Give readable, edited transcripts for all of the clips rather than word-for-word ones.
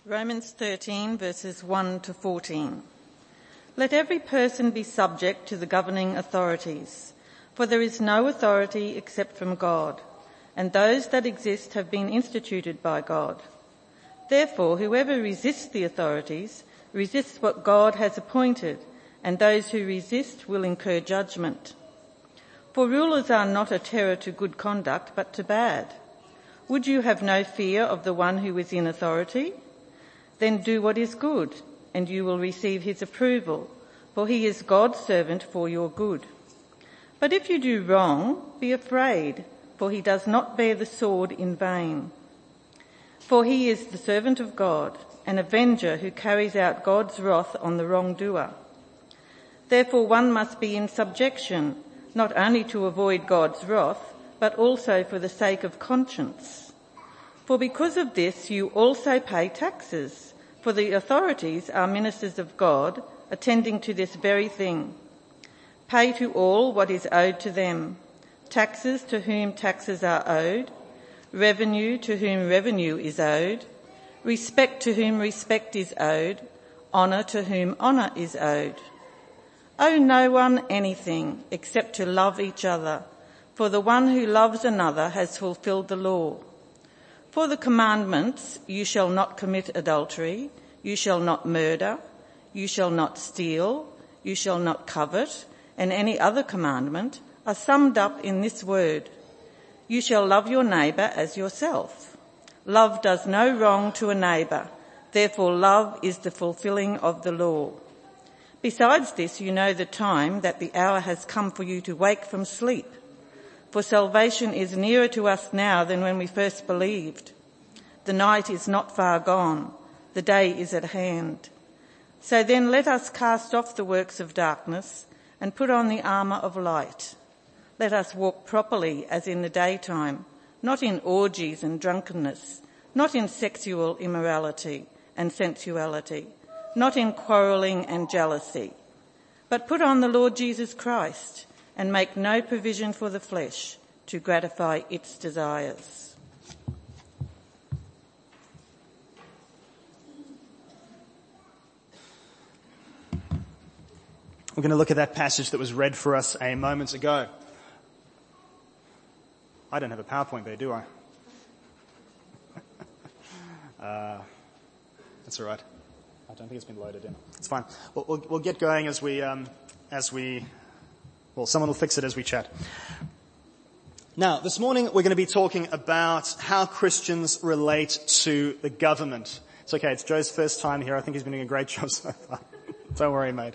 Romans 13 verses 1 to 14. Let every person be subject to the governing authorities, for there is no authority except from God, and those that exist have been instituted by God. Therefore, whoever resists the authorities resists what God has appointed, and those who resist will incur judgment. For rulers are not a terror to good conduct, but to bad. Would you have no fear of the one who is in authority? Then do what is good, and you will receive his approval, for he is God's servant for your good. But if you do wrong, be afraid, for he does not bear the sword in vain. For he is the servant of God, an avenger who carries out God's wrath on the wrongdoer. Therefore one must be in subjection, not only to avoid God's wrath, but also for the sake of conscience. For because of this you also pay taxes, for the authorities are ministers of God, attending to this very thing. Pay to all what is owed to them, taxes to whom taxes are owed, revenue to whom revenue is owed, respect to whom respect is owed, honour to whom honour is owed. Owe no one anything except to love each other, for the one who loves another has fulfilled the law. For the commandments, you shall not commit adultery, you shall not murder, you shall not steal, you shall not covet, and any other commandment are summed up in this word: you shall love your neighbour as yourself. Love does no wrong to a neighbour, therefore love is the fulfilling of the law. Besides this, you know the time, that the hour has come for you to wake from sleep. For salvation is nearer to us now than when we first believed. The night is not far gone, the day is at hand. So then let us cast off the works of darkness and put on the armour of light. Let us walk properly as in the daytime, not in orgies and drunkenness, not in sexual immorality and sensuality, not in quarrelling and jealousy, but put on the Lord Jesus Christ and make no provision for the flesh to gratify its desires. We're going to look at that passage that was read for us a moment ago. I don't have a PowerPoint there, do I? That's all right. I don't think it's been loaded in. It's fine. We'll get going as we someone will fix it as we chat. Now, this morning we're going to be talking about how Christians relate to the government. It's okay, it's Joe's first time here. I think he's been doing a great job so far. Don't worry, mate.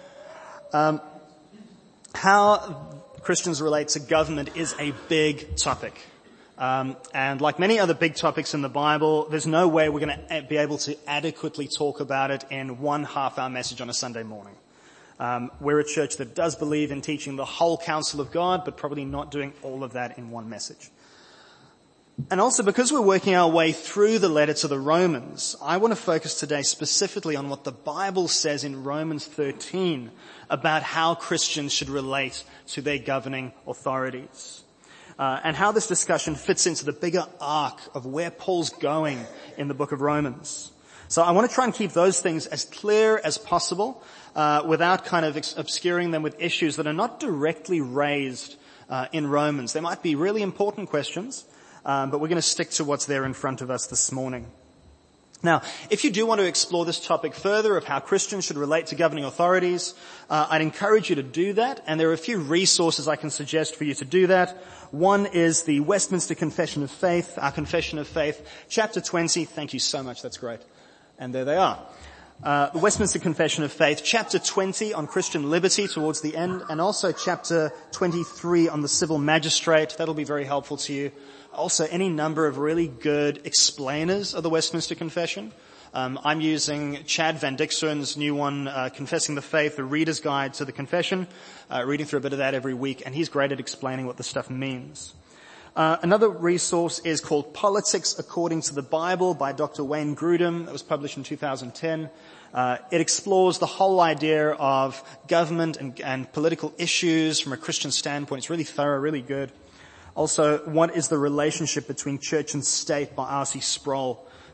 How Christians relate to government is a big topic. And like many other big topics in the Bible, there's no way we're going to be able to adequately talk about it in 1 half-hour message on a Sunday morning. We're a church that does believe in teaching the whole counsel of God, but probably not doing all of that in one message. And also, because we're working our way through the letter to the Romans, I want to focus today specifically on what the Bible says in Romans 13 about how Christians should relate to their governing authorities. And how this discussion fits into the bigger arc of where Paul's going in the book of Romans. So I want to try and keep those things as clear as possible, without kind of obscuring them with issues that are not directly raised in Romans. They might be really important questions, but we're going to stick to what's there in front of us this morning. Now, if you do want to explore this topic further of how Christians should relate to governing authorities, I'd encourage you to do that, and there are a few resources I can suggest for you to do that. One is the Westminster Confession of Faith, our Confession of Faith, chapter 20. Thank you so much, that's great. And there they are. The Westminster Confession of Faith, chapter 20 on Christian liberty towards the end, and also chapter 23 on the civil magistrate. That'll be very helpful to you. Also, any number of really good explainers of the Westminster Confession. I'm using Chad Van Dixon's new one, Confessing the Faith, the Reader's Guide to the Confession, reading through a bit of that every week, and he's great at explaining what the stuff means. Another resource is called Politics According to the Bible by Dr. Wayne Grudem. That was published in 2010. It explores the whole idea of government and political issues from a Christian standpoint. It's really thorough, really good. Also, what is the relationship between church and state by R.C. Sproul.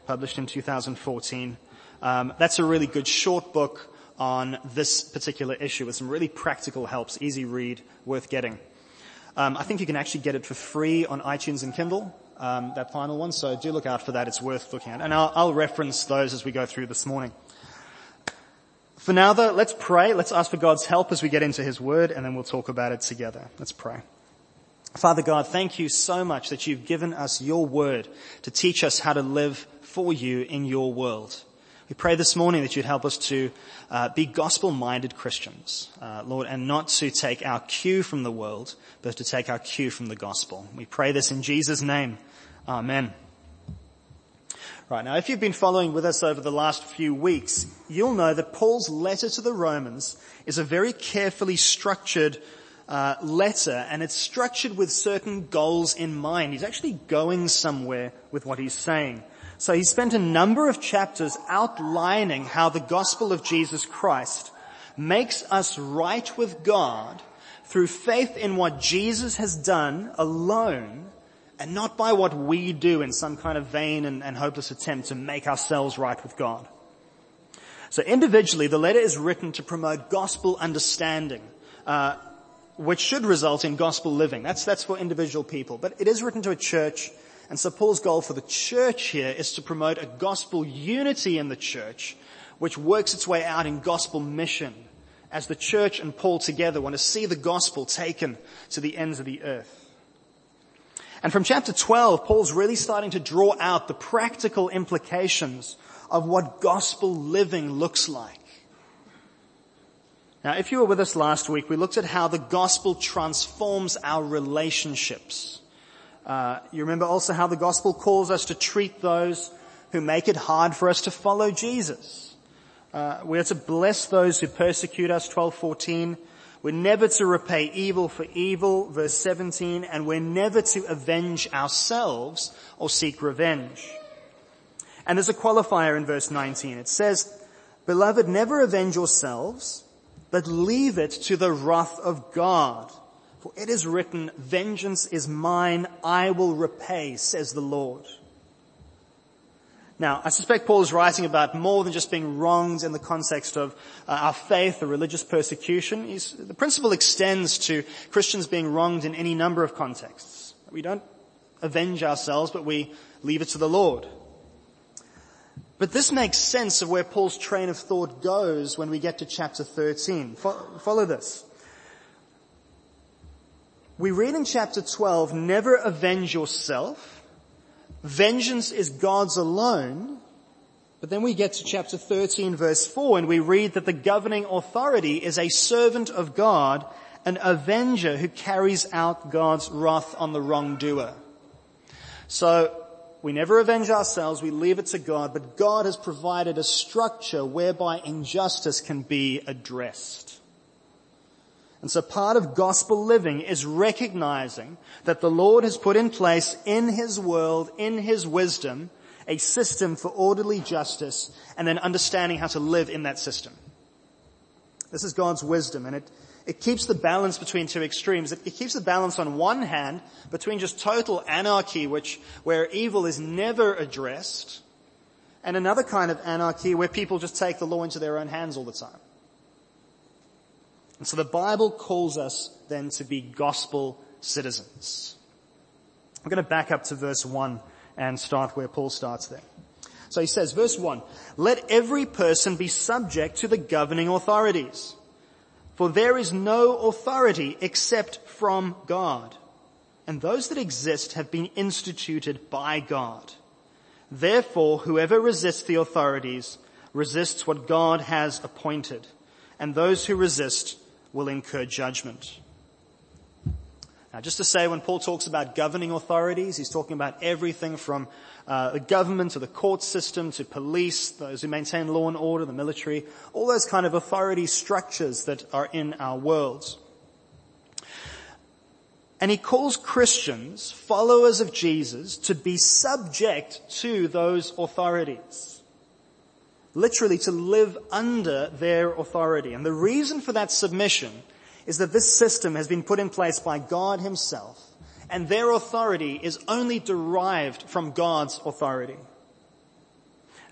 published in 2014. That's a really good short book on this particular issue with some really practical helps, easy read, worth getting. I think you can actually get it for free on iTunes and Kindle, that final one, so do look out for that. It's worth looking at. And I'll reference those as we go through this morning. For now, though, let's pray. Let's ask for God's help as we get into His Word, and then we'll talk about it together. Let's pray. Father God, thank you so much that you've given us your Word to teach us how to live for you in your world. We pray this morning that you'd help us to be gospel-minded Christians, Lord, and not to take our cue from the world, but to take our cue from the gospel. We pray this in Jesus' name. Amen. Right, now if you've been following with us over the last few weeks, you'll know that Paul's letter to the Romans is a very carefully structured letter, and it's structured with certain goals in mind. He's actually going somewhere with what he's saying. So he spent a number of chapters outlining how the gospel of Jesus Christ makes us right with God through faith in what Jesus has done alone, and not by what we do in some kind of vain and hopeless attempt to make ourselves right with God. So individually, the letter is written to promote gospel understanding, which should result in gospel living. That's for individual people. But it is written to a church, and so Paul's goal for the church here is to promote a gospel unity in the church, which works its way out in gospel mission, as the church and Paul together want to see the gospel taken to the ends of the earth. And from chapter 12, Paul's really starting to draw out the practical implications of what gospel living looks like. Now, if you were with us last week, we looked at how the gospel transforms our relationships. You remember also how the gospel calls us to treat those who make it hard for us to follow Jesus. We are to bless those who persecute us, 12:14. We're never to repay evil for evil, verse 17, and we're never to avenge ourselves or seek revenge. And there's a qualifier in verse 19. It says, "Beloved, never avenge yourselves, but leave it to the wrath of God. For it is written, vengeance is mine, I will repay, says the Lord." Now, I suspect Paul is writing about more than just being wronged in the context of our faith or religious persecution. The principle extends to Christians being wronged in any number of contexts. We don't avenge ourselves, but we leave it to the Lord. But this makes sense of where Paul's train of thought goes when we get to chapter 13. Follow this. We read in chapter 12, never avenge yourself. Vengeance is God's alone. But then we get to chapter 13, verse 4, and we read that the governing authority is a servant of God, an avenger who carries out God's wrath on the wrongdoer. So, we never avenge ourselves, we leave it to God, but God has provided a structure whereby injustice can be addressed. And so part of gospel living is recognizing that the Lord has put in place in His world, in His wisdom, a system for orderly justice, and then understanding how to live in that system. This is God's wisdom, and it keeps the balance between two extremes. It keeps the balance on one hand between just total anarchy, where evil is never addressed, and another kind of anarchy where people just take the law into their own hands all the time. And so the Bible calls us then to be gospel citizens. I'm going to back up to verse 1 and start where Paul starts there. So he says, verse 1, "Let every person be subject to the governing authorities. For there is no authority except from God, and those that exist have been instituted by God. Therefore, whoever resists the authorities resists what God has appointed, and those who resist will incur judgment." Now, just to say, when Paul talks about governing authorities, he's talking about everything from the government to the court system to police, those who maintain law and order, the military, all those kind of authority structures that are in our world. And he calls Christians, followers of Jesus, to be subject to those authorities. Literally to live under their authority. And the reason for that submission is that this system has been put in place by God Himself, and their authority is only derived from God's authority.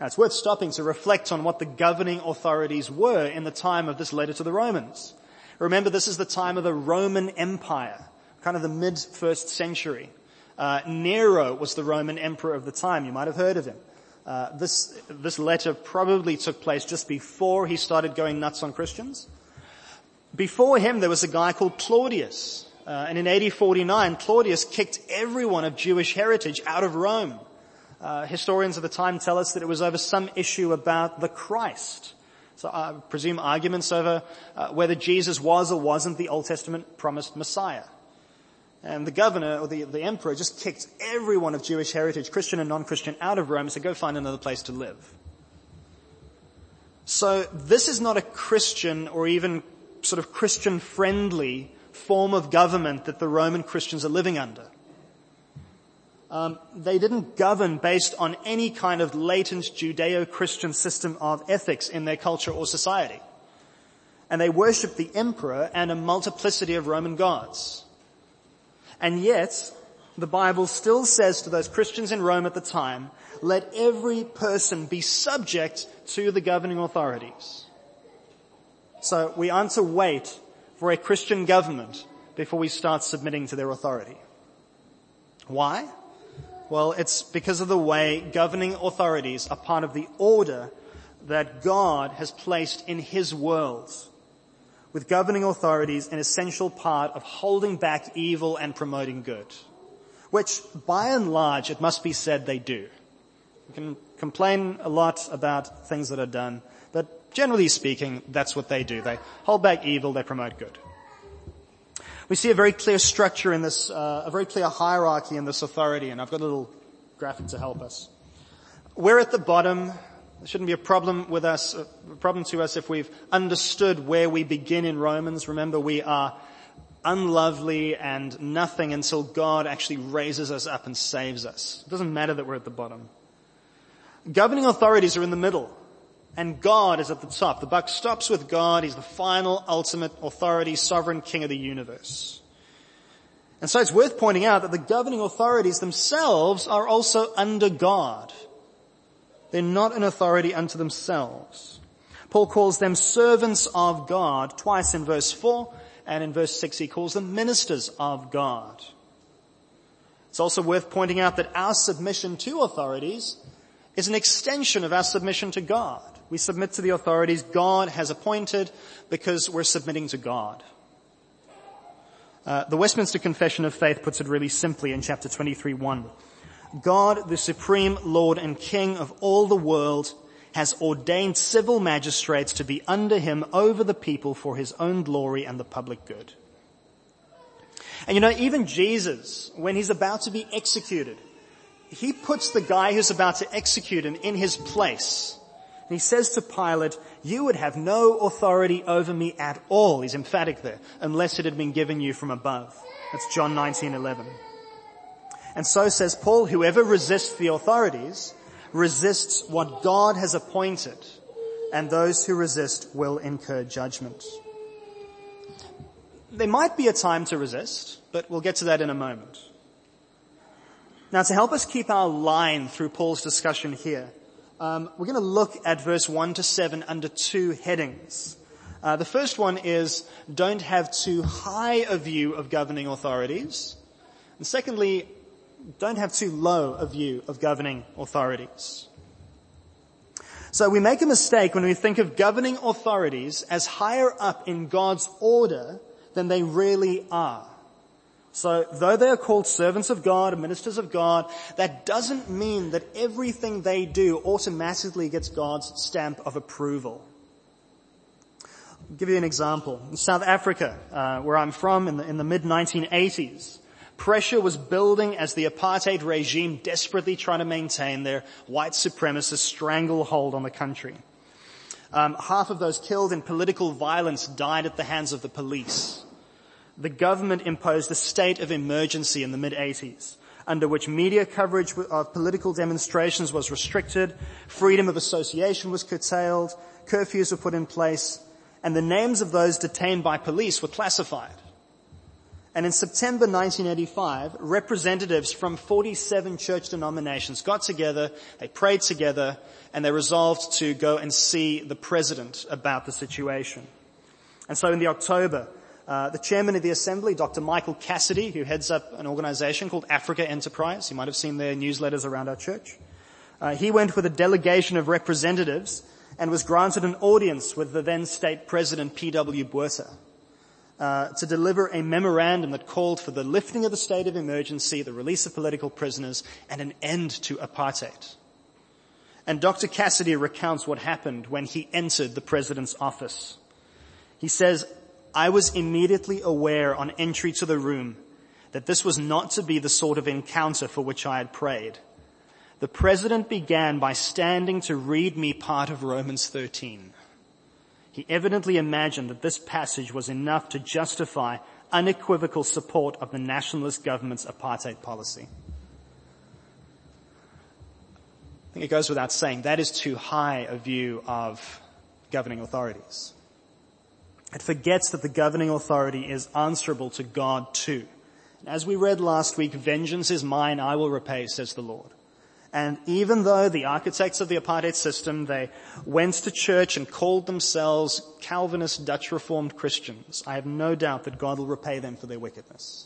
Now, it's worth stopping to reflect on what the governing authorities were in the time of this letter to the Romans. Remember, this is the time of the Roman Empire, kind of the mid-1st century. Nero was the Roman emperor of the time. You might have heard of him. This letter probably took place just before he started going nuts on Christians. Before him, there was a guy called Claudius. And in AD 49, Claudius kicked everyone of Jewish heritage out of Rome. Historians of the time tell us that it was over some issue about the Christ. So I presume arguments over whether Jesus was or wasn't the Old Testament promised Messiah. And the governor, or the emperor, just kicked everyone of Jewish heritage, Christian and non-Christian, out of Rome, so go find another place to live. So this is not a Christian or even sort of Christian-friendly form of government that the Roman Christians are living under. They didn't govern based on any kind of latent Judeo-Christian system of ethics in their culture or society. And they worshipped the emperor and a multiplicity of Roman gods. And yet, the Bible still says to those Christians in Rome at the time, let every person be subject to the governing authorities. So we aren't to wait for a Christian government before we start submitting to their authority. Why? Well, it's because of the way governing authorities are part of the order that God has placed in His world, with governing authorities an essential part of holding back evil and promoting good, which by and large, it must be said, they do. We can complain a lot about things that are done, but generally speaking, that's what they do. They hold back evil, they promote good. We see a very clear structure in this, a very clear hierarchy in this authority, and I've got a little graphic to help us. We're at the bottom. There shouldn't be a problem to us if we've understood where we begin in Romans. Remember, we are unlovely and nothing until God actually raises us up and saves us. It doesn't matter that we're at the bottom. Governing authorities are in the middle, and God is at the top. The buck stops with God. He's the final, ultimate authority, sovereign king of the universe. And so it's worth pointing out that the governing authorities themselves are also under God. They're not an authority unto themselves. Paul calls them servants of God twice in verse 4, and in verse 6 he calls them ministers of God. It's also worth pointing out that our submission to authorities is an extension of our submission to God. We submit to the authorities God has appointed because we're submitting to God. The Westminster Confession of Faith puts it really simply in chapter 23:1. God, the supreme Lord and King of all the world, has ordained civil magistrates to be under him over the people for his own glory and the public good. And even Jesus, when he's about to be executed, he puts the guy who's about to execute him in his place. And he says to Pilate, you would have no authority over me at all, he's emphatic there, unless it had been given you from above. That's John 19:11. And so says Paul, whoever resists the authorities resists what God has appointed, and those who resist will incur judgment. There might be a time to resist, but we'll get to that in a moment. Now, to help us keep our line through Paul's discussion here, we're going to look at verse 1 to 7 under two headings. The first one is, don't have too high a view of governing authorities. And secondly, don't have too low a view of governing authorities. So we make a mistake when we think of governing authorities as higher up in God's order than they really are. So though they are called servants of God and ministers of God, that doesn't mean that everything they do automatically gets God's stamp of approval. I'll give you an example. In South Africa, where I'm from, in the mid-1980s, pressure was building as the apartheid regime desperately tried to maintain their white supremacist stranglehold on the country. Half of those killed in political violence died at the hands of the police. The government imposed a state of emergency in the mid-80s, under which media coverage of political demonstrations was restricted, freedom of association was curtailed, curfews were put in place, and the names of those detained by police were classified. And in September 1985, representatives from 47 church denominations got together, they prayed together, and they resolved to go and see the president about the situation. And so in the October, the chairman of the assembly, Dr. Michael Cassidy, who heads up an organization called Africa Enterprise, you might have seen their newsletters around our church, he went with a delegation of representatives and was granted an audience with the then state president, P.W. Botha, to deliver a memorandum that called for the lifting of the state of emergency, the release of political prisoners, and an end to apartheid. And Dr. Cassidy recounts what happened when he entered the president's office. He says, "I was immediately aware on entry to the room that this was not to be the sort of encounter for which I had prayed. The president began by standing to read me part of Romans 13. He evidently imagined that this passage was enough to justify unequivocal support of the nationalist government's apartheid policy." I think it goes without saying that is too high a view of governing authorities. It forgets that the governing authority is answerable to God too. And as we read last week, vengeance is mine, I will repay, says the Lord. And even though the architects of the apartheid system, they went to church and called themselves Calvinist Dutch Reformed Christians, I have no doubt that God will repay them for their wickedness.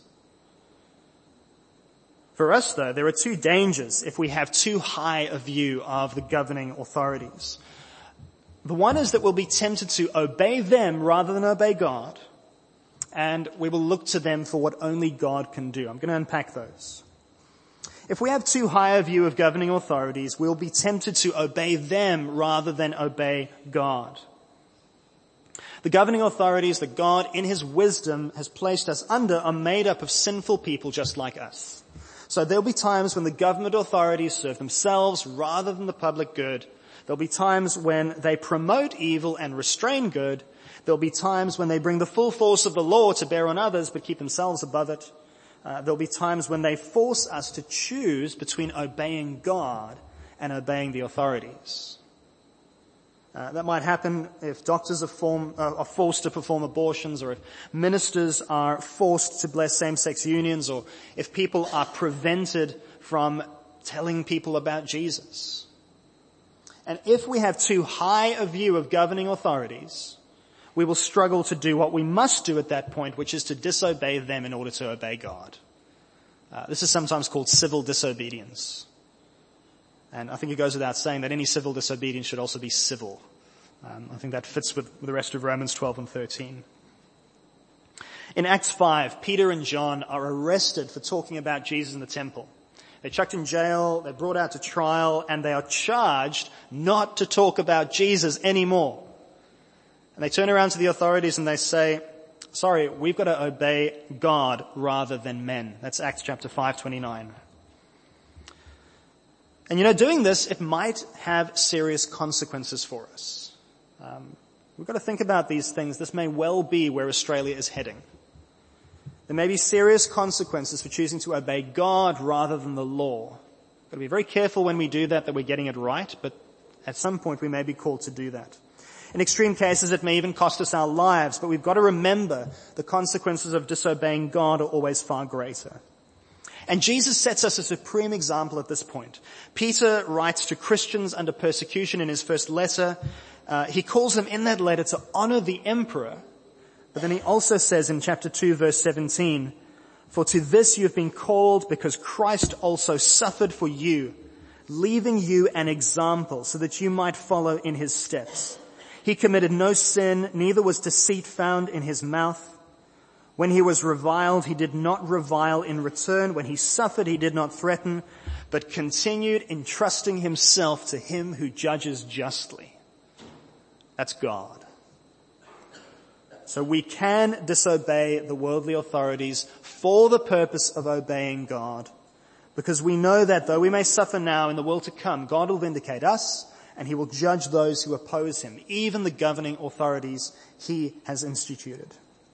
For us, though, there are two dangers if we have too high a view of the governing authorities. The one is that we'll be tempted to obey them rather than obey God, and we will look to them for what only God can do. I'm going to unpack those. If we have too high a view of governing authorities, we'll be tempted to obey them rather than obey God. The governing authorities that God, in His wisdom, has placed us under are made up of sinful people just like us. So there'll be times when the government authorities serve themselves rather than the public good. There'll be times when they promote evil and restrain good. There'll be times when they bring the full force of the law to bear on others but keep themselves above it. There'll be times when they force us to choose between obeying God and obeying the authorities. That might happen if doctors are forced to perform abortions, or if ministers are forced to bless same-sex unions, or if people are prevented from telling people about Jesus. And if we have too high a view of governing authorities, we will struggle to do what we must do at that point, which is to disobey them in order to obey God. This is sometimes called civil disobedience. And I think it goes without saying that any civil disobedience should also be civil. I think that fits with the rest of Romans 12 and 13. In Acts 5, Peter and John are arrested for talking about Jesus in the temple. They're chucked in jail, they're brought out to trial, and they are charged not to talk about Jesus anymore. And they turn around to the authorities and they say, sorry, we've got to obey God rather than men. That's Acts chapter 5:29. And doing this, it might have serious consequences for us. We've got to think about these things. This may well be where Australia is heading. There may be serious consequences for choosing to obey God rather than the law. We've got to be very careful when we do that we're getting it right, but at some point we may be called to do that. In extreme cases, it may even cost us our lives, but we've got to remember the consequences of disobeying God are always far greater. And Jesus sets us a supreme example at this point. Peter writes to Christians under persecution in his first letter. He calls them in that letter to honor the emperor, but then he also says in chapter 2, verse 17, "For to this you have been called, because Christ also suffered for you, leaving you an example so that you might follow in his steps. He committed no sin, neither was deceit found in his mouth. When he was reviled, he did not revile in return. When he suffered, he did not threaten, but continued entrusting himself to him who judges justly." That's God. So we can disobey the worldly authorities for the purpose of obeying God, because we know that though we may suffer now, in the world to come, God will vindicate us and he will judge those who oppose him, even the governing authorities he has instituted.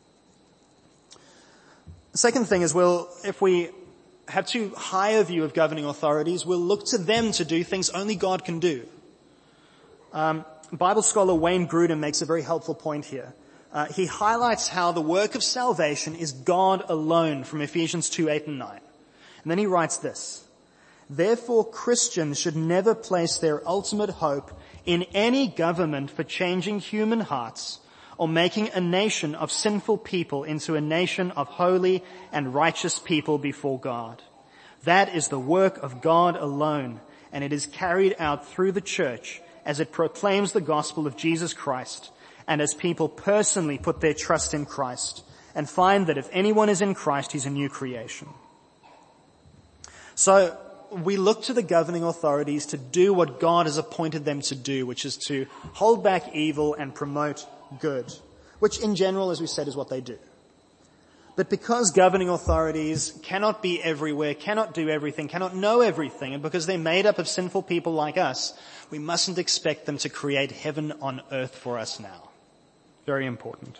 The second thing is, if we have too high a view of governing authorities, we'll look to them to do things only God can do. Bible scholar Wayne Grudem makes a very helpful point here. he highlights how the work of salvation is God alone from Ephesians 2:8 and 9. And then he writes this: "Therefore Christians should never place their ultimate hope in any government for changing human hearts or making a nation of sinful people into a nation of holy and righteous people before God. That is the work of God alone, and it is carried out through the church as it proclaims the gospel of Jesus Christ, and as people personally put their trust in Christ and find that if anyone is in Christ, he's a new creation." So we look to the governing authorities to do what God has appointed them to do, which is to hold back evil and promote good, which in general, as we said, is what they do. But because governing authorities cannot be everywhere, cannot do everything, cannot know everything, and because they're made up of sinful people like us, we mustn't expect them to create heaven on earth for us now. Very important.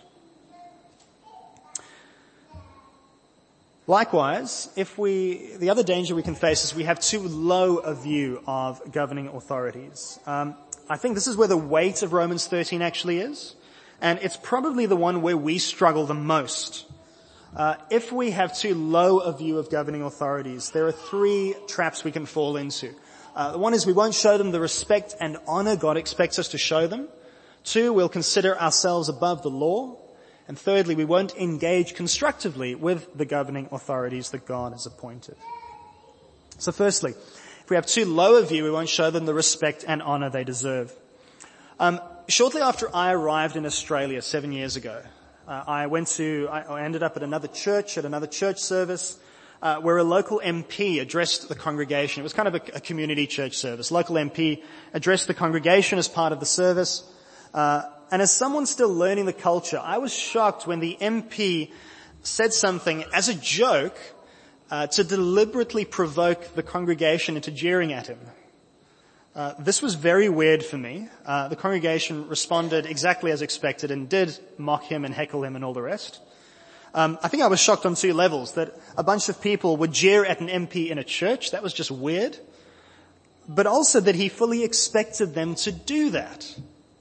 Likewise, the other danger we can face is we have too low a view of governing authorities. I think this is where the weight of Romans 13 actually is, and it's probably the one where we struggle the most. If we have too low a view of governing authorities, there are three traps we can fall into. One is we won't show them the respect and honor God expects us to show them. Two, we'll consider ourselves above the law. And thirdly, we won't engage constructively with the governing authorities that God has appointed. So firstly, if we have too low a view, we won't show them the respect and honor they deserve. Shortly after I arrived in Australia 7 years ago, I ended up at another church service, where a local MP addressed the congregation. It was kind of a community church service. Local MP addressed the congregation as part of the service. And as someone still learning the culture, I was shocked when the MP said something as a joke to deliberately provoke the congregation into jeering at him. This was very weird for me. The congregation responded exactly as expected and did mock him and heckle him and all the rest. I think I was shocked on two levels, that a bunch of people would jeer at an MP in a church. That was just weird. But also that he fully expected them to do that.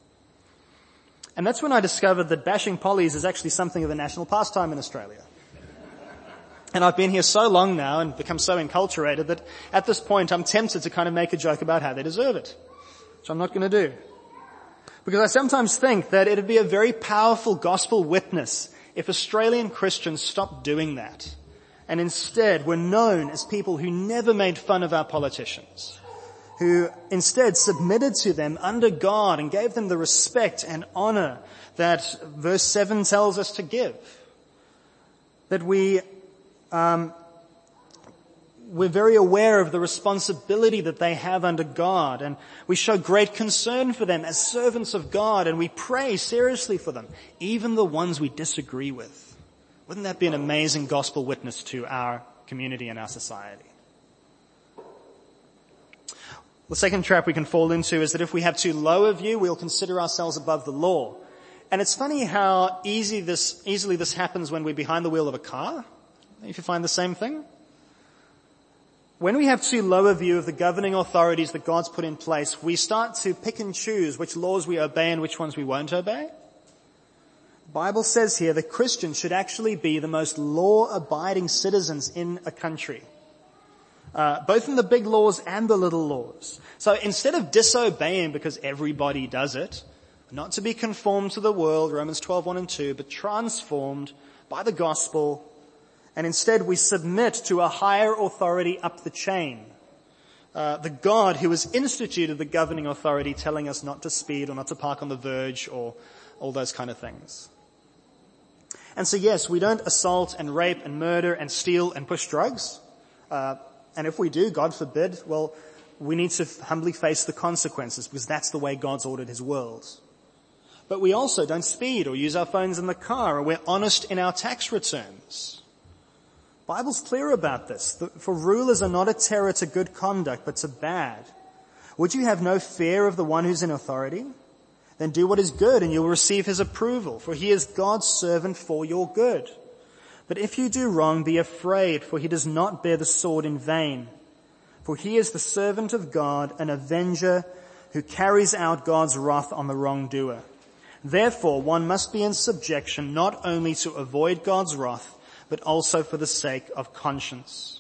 And that's when I discovered that bashing pollies is actually something of a national pastime in Australia. And I've been here so long now and become so enculturated that at this point I'm tempted to kind of make a joke about how they deserve it, which I'm not going to do. Because I sometimes think that it'd be a very powerful gospel witness if Australian Christians stopped doing that and instead were known as people who never made fun of our politicians, who instead submitted to them under God and gave them the respect and honor that verse 7 tells us to give. That we're very aware of the responsibility that they have under God, and we show great concern for them as servants of God, and we pray seriously for them, even the ones we disagree with. Wouldn't that be an amazing gospel witness to our community and our society? The second trap we can fall into is that if we have too low a view, we'll consider ourselves above the law. And it's funny how easily this happens when we're behind the wheel of a car. If you find the same thing. When we have too low a view of the governing authorities that God's put in place, we start to pick and choose which laws we obey and which ones we won't obey. The Bible says here that Christians should actually be the most law-abiding citizens in a country. Both in the big laws and the little laws. So instead of disobeying because everybody does it, not to be conformed to the world, Romans 12:1 and 2, but transformed by the gospel, and instead we submit to a higher authority up the chain. The God who has instituted the governing authority telling us not to speed or not to park on the verge or all those kind of things. And so yes, we don't assault and rape and murder and steal and push drugs. And if we do, God forbid, well, we need to humbly face the consequences because that's the way God's ordered his world. But we also don't speed or use our phones in the car, or we're honest in our tax returns. The Bible's clear about this. For rulers are not a terror to good conduct, but to bad. Would you have no fear of the one who's in authority? Then do what is good and you'll receive his approval, for he is God's servant for your good. But if you do wrong, be afraid, for he does not bear the sword in vain. For he is the servant of God, an avenger who carries out God's wrath on the wrongdoer. Therefore, one must be in subjection not only to avoid God's wrath, but also for the sake of conscience.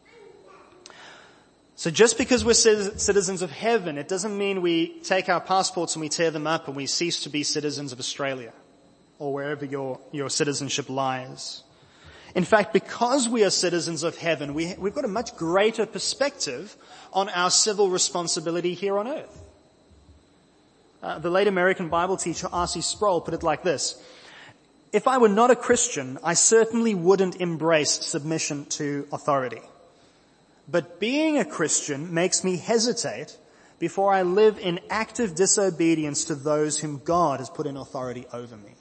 So just because we're citizens of heaven, it doesn't mean we take our passports and we tear them up and we cease to be citizens of Australia or wherever your citizenship lies. In fact, because we are citizens of heaven, we've got a much greater perspective on our civil responsibility here on earth. The late American Bible teacher R.C. Sproul put it like this: if I were not a Christian, I certainly wouldn't embrace submission to authority. But being a Christian makes me hesitate before I live in active disobedience to those whom God has put in authority over me.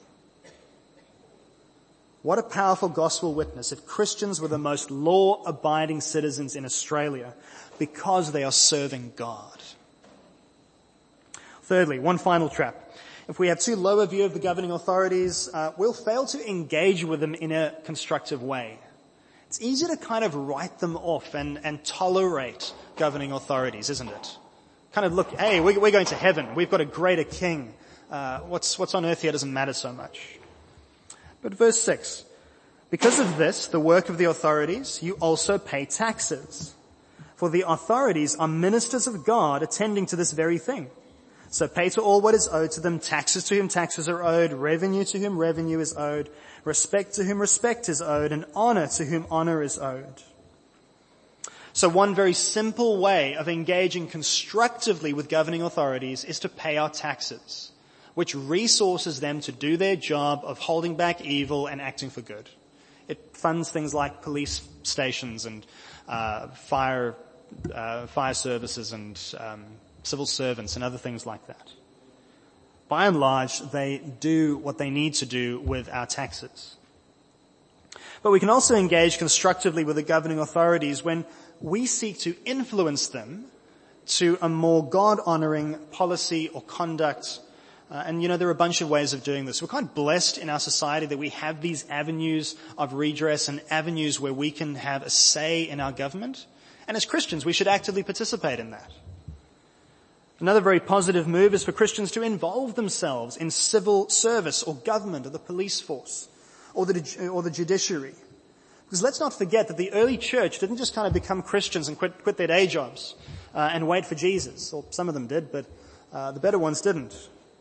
What a powerful gospel witness if Christians were the most law-abiding citizens in Australia because they are serving God. Thirdly, one final trap. If we have too low a view of the governing authorities, we'll fail to engage with them in a constructive way. It's easy to kind of write them off and tolerate governing authorities, isn't it? Kind of look, hey, we're going to heaven. We've got a greater king. What's on earth here doesn't matter so much. But verse 6, because of this, the work of the authorities, you also pay taxes. For the authorities are ministers of God attending to this very thing. So pay to all what is owed to them, taxes to whom taxes are owed, revenue to whom revenue is owed, respect to whom respect is owed, and honor to whom honor is owed. So one very simple way of engaging constructively with governing authorities is to pay our taxes, which resources them to do their job of holding back evil and acting for good. It funds things like police stations and fire services and civil servants and other things like that. By and large, they do what they need to do with our taxes. But we can also engage constructively with the governing authorities when we seek to influence them to a more God-honoring policy or conduct. And there are a bunch of ways of doing this. We're quite blessed in our society that we have these avenues of redress and avenues where we can have a say in our government. And as Christians, we should actively participate in that. Another very positive move is for Christians to involve themselves in civil service or government or the police force or the judiciary. Because let's not forget that the early church didn't just kind of become Christians and quit their day jobs and wait for Jesus. Or some of them did, but the better ones didn't.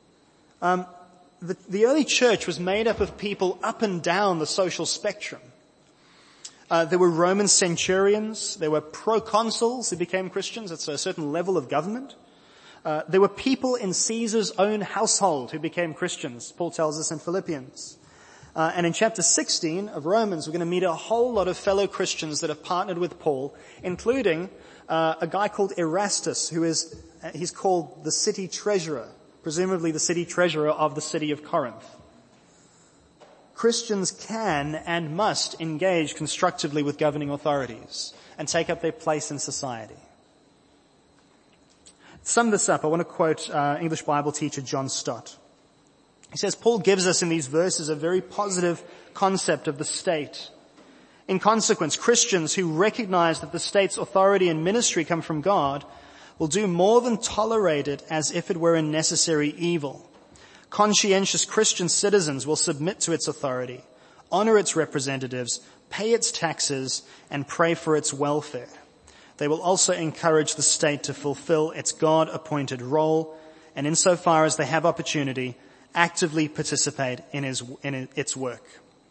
The early church was made up of people up and down the social spectrum. There were Roman centurions. There were proconsuls who became Christians. It's a certain level of government. There were people in Caesar's own household who became Christians, Paul tells us in Philippians. And in chapter 16 of Romans, we're going to meet a whole lot of fellow Christians that have partnered with Paul, including a guy called Erastus, he's called the city treasurer, presumably the city treasurer of the city of Corinth. Christians can and must engage constructively with governing authorities and take up their place in society. To sum this up, I want to quote English Bible teacher John Stott. He says, Paul gives us in these verses a very positive concept of the state. In consequence, Christians who recognize that the state's authority and ministry come from God will do more than tolerate it as if it were a necessary evil. Conscientious Christian citizens will submit to its authority, honor its representatives, pay its taxes, and pray for its welfare. They will also encourage the state to fulfill its God-appointed role, and insofar as they have opportunity, actively participate in its work.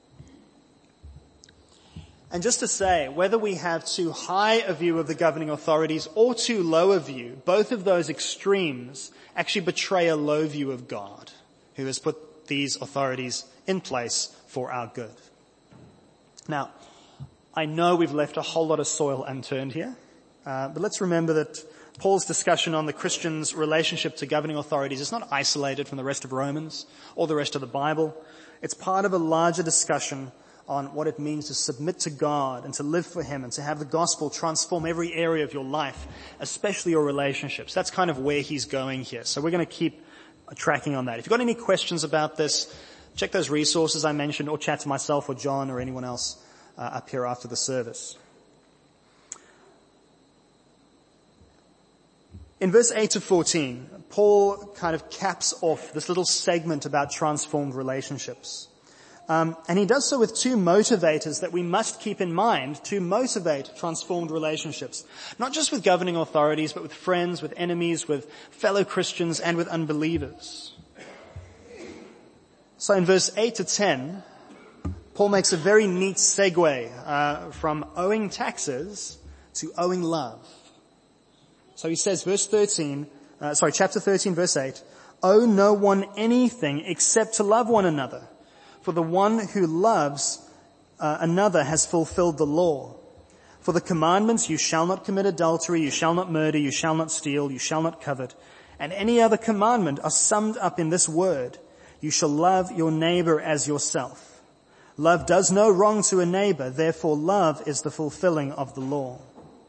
And just to say, whether we have too high a view of the governing authorities or too low a view, both of those extremes actually betray a low view of God, who has put these authorities in place for our good. Now, I know we've left a whole lot of soil unturned here, but let's remember that Paul's discussion on the Christian's relationship to governing authorities is not isolated from the rest of Romans or the rest of the Bible. It's part of a larger discussion on what it means to submit to God and to live for Him and to have the gospel transform every area of your life, especially your relationships. That's kind of where he's going here. So we're going to keep tracking on that. If you've got any questions about this, check those resources I mentioned or chat to myself or John or anyone else up here after the service. In verse 8 to 14, Paul kind of caps off this little segment about transformed relationships. And he does so with two motivators that we must keep in mind to motivate transformed relationships. Not just with governing authorities, but with friends, with enemies, with fellow Christians, and with unbelievers. So in verse 8 to 10, Paul makes a very neat segue from owing taxes to owing love. So he says, chapter 13, verse 8, "Owe no one anything except to love one another. For the one who loves another has fulfilled the law. For the commandments, you shall not commit adultery, you shall not murder, you shall not steal, you shall not covet, and any other commandment are summed up in this word, you shall love your neighbor as yourself. Love does no wrong to a neighbor, therefore love is the fulfilling of the law."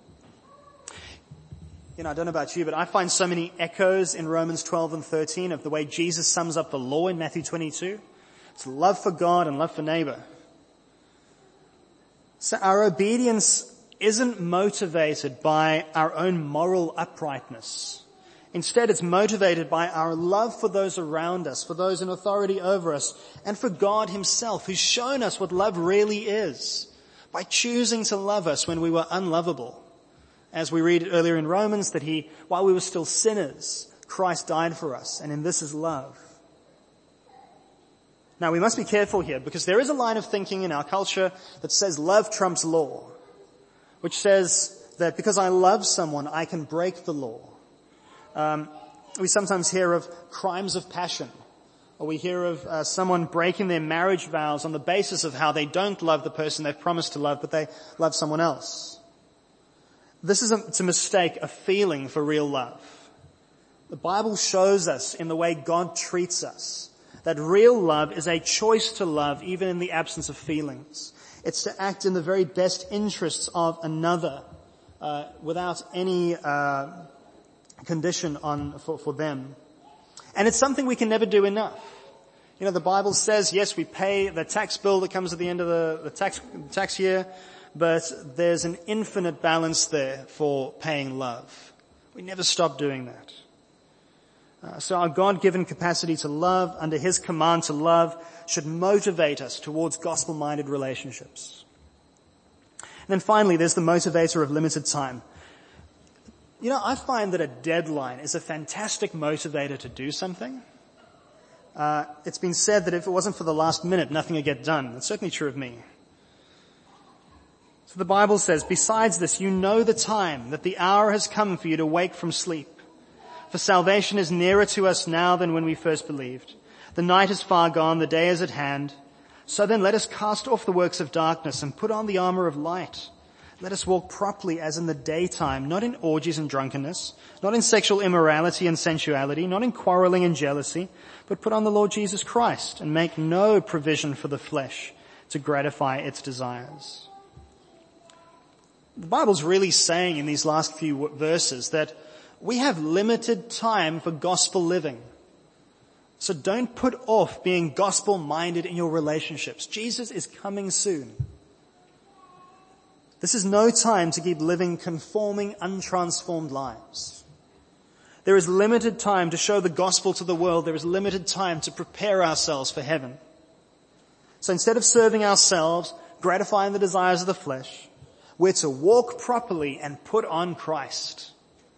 I don't know about you, but I find so many echoes in Romans 12 and 13 of the way Jesus sums up the law in Matthew 22. It's love for God and love for neighbor. So our obedience isn't motivated by our own moral uprightness. Instead, it's motivated by our love for those around us, for those in authority over us, and for God himself, who's shown us what love really is by choosing to love us when we were unlovable. As we read earlier in Romans, that while we were still sinners, Christ died for us, and in this is love. Now we must be careful here, because there is a line of thinking in our culture that says love trumps law, which says that because I love someone, I can break the law. We sometimes hear of crimes of passion, or we hear of someone breaking their marriage vows on the basis of how they don't love the person they've promised to love, but they love someone else. This is to mistake a feeling for real love. The Bible shows us in the way God treats us that real love is a choice to love even in the absence of feelings. It's to act in the very best interests of another without any condition for them. And it's something we can never do enough. The Bible says, yes, we pay the tax bill that comes at the end of the tax year, but there's an infinite balance there for paying love. We never stop doing that. So our God-given capacity to love, under his command to love, should motivate us towards gospel-minded relationships. And then finally, there's the motivator of limited time. I find that a deadline is a fantastic motivator to do something. It's been said that if it wasn't for the last minute, nothing would get done. That's certainly true of me. So the Bible says, "Besides this, you know the time, that the hour has come for you to wake from sleep. For salvation is nearer to us now than when we first believed. The night is far gone, the day is at hand. So then let us cast off the works of darkness and put on the armor of light. Let us walk properly as in the daytime, not in orgies and drunkenness, not in sexual immorality and sensuality, not in quarreling and jealousy, but put on the Lord Jesus Christ and make no provision for the flesh to gratify its desires." The Bible's really saying in these last few verses that we have limited time for gospel living. So don't put off being gospel-minded in your relationships. Jesus is coming soon. This is no time to keep living conforming, untransformed lives. There is limited time to show the gospel to the world. There is limited time to prepare ourselves for heaven. So instead of serving ourselves, gratifying the desires of the flesh, we're to walk properly and put on Christ.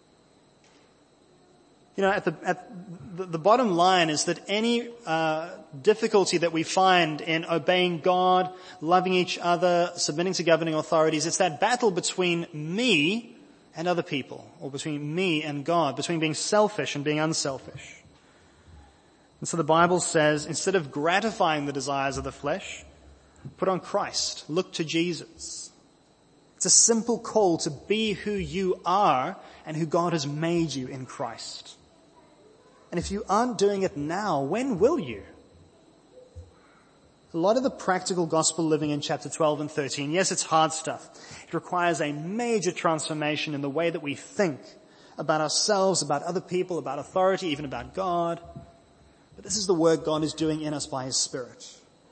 At the bottom line is that any difficulty that we find in obeying God, loving each other, submitting to governing authorities, it's that battle between me and other people, or between me and God, between being selfish and being unselfish. And so the Bible says, instead of gratifying the desires of the flesh, put on Christ, look to Jesus. It's a simple call to be who you are and who God has made you in Christ. And if you aren't doing it now, when will you? A lot of the practical gospel living in chapter 12 and 13, yes, it's hard stuff. It requires a major transformation in the way that we think about ourselves, about other people, about authority, even about God. But this is the work God is doing in us by his Spirit.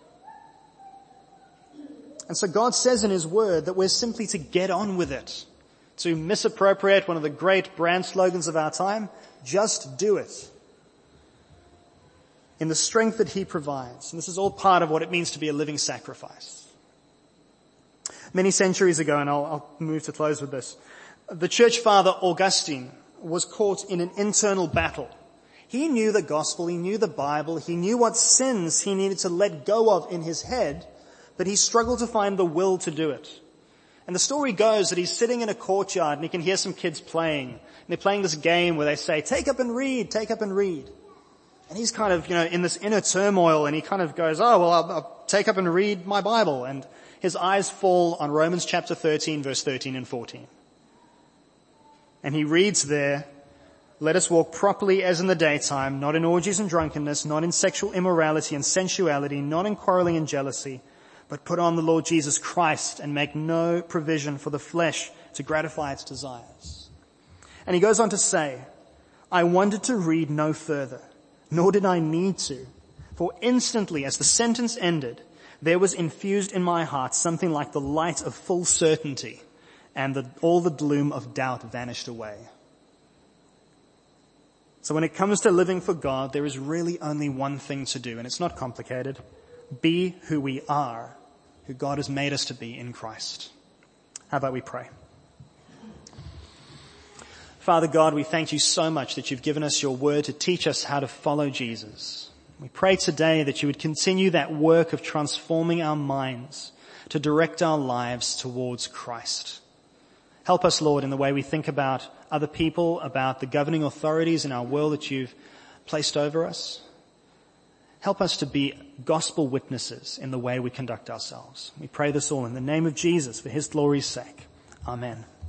And so God says in his word that we're simply to get on with it. To misappropriate one of the great brand slogans of our time, Just do it. In the strength that he provides. And this is all part of what it means to be a living sacrifice. Many centuries ago, and I'll move to close with this, the church father Augustine was caught in an internal battle. He knew the gospel, he knew the Bible, he knew what sins he needed to let go of in his head, but he struggled to find the will to do it. And the story goes that he's sitting in a courtyard and he can hear some kids playing. And they're playing this game where they say, take up and read, take up and read. And he's kind of, in this inner turmoil, and he kind of goes, oh, well, I'll take up and read my Bible. And his eyes fall on Romans chapter 13, verse 13 and 14. And he reads there, let us walk properly as in the daytime, not in orgies and drunkenness, not in sexual immorality and sensuality, not in quarreling and jealousy, but put on the Lord Jesus Christ and make no provision for the flesh to gratify its desires. And he goes on to say, I wanted to read no further, nor did I need to, for instantly as the sentence ended, there was infused in my heart something like the light of full certainty, and all the gloom of doubt vanished away. So when it comes to living for God, there is really only one thing to do, and it's not complicated. Be who we are, who God has made us to be in Christ. How about we pray? Father God, we thank you so much that you've given us your word to teach us how to follow Jesus. We pray today that you would continue that work of transforming our minds to direct our lives towards Christ. Help us, Lord, in the way we think about other people, about the governing authorities in our world that you've placed over us. Help us to be gospel witnesses in the way we conduct ourselves. We pray this all in the name of Jesus for his glory's sake. Amen.